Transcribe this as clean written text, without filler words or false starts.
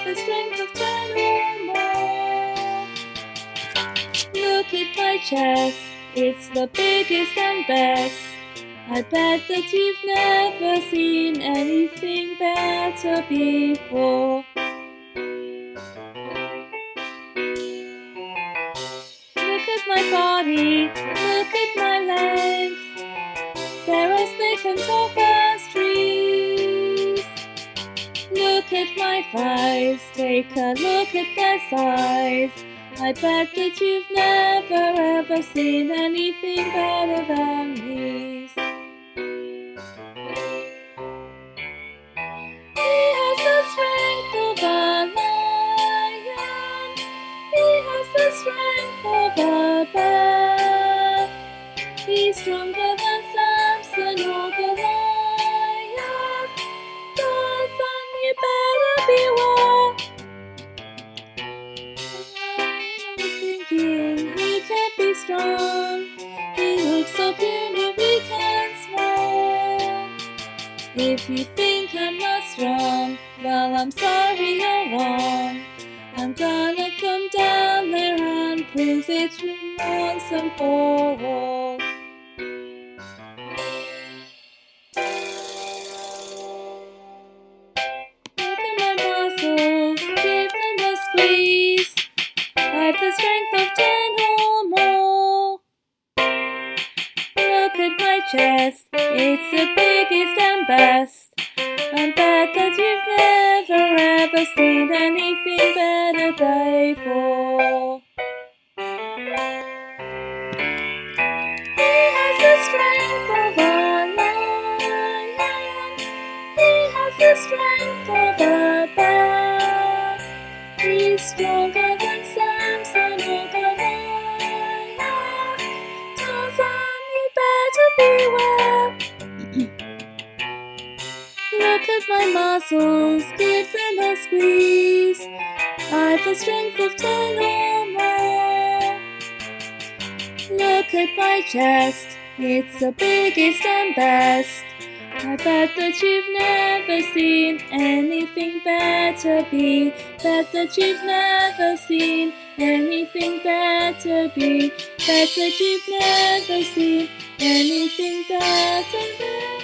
the strength of 10 or more. Look at my chest, it's the biggest and best. I bet that you've never seen anything better before. Look at my body, look at my legs. They're as thick and tough as trees. Look at my thighs, take a look at their size. I bet that you've never ever seen anything better than these. He has the strength of a lion. He has the strength of a bear. He's stronger than Samson or Goliath. Tarzan, you better beware. He can't be strong. He looks so puny, we can't smell. If you think I'm not strong, well, I'm sorry, you're wrong. I'm gonna come down there and prove it once and for all. Look at my muscles, give them a squeeze. I've the strength of 10 or more. Look at my chest, it's the biggest and best. I bet that you've never ever seen anything better before. He has the strength of a lion. He has the strength of a bear. He's stronger than Samson or Goliath. Tarzan, you better beware. Look at my muscles, give them a squeeze. I've the strength of 10 or more. Look at my chest, it's the biggest and best. I bet that you've never seen anything better be. Bet that you've never seen anything better be. Bet that you've never seen anything better be.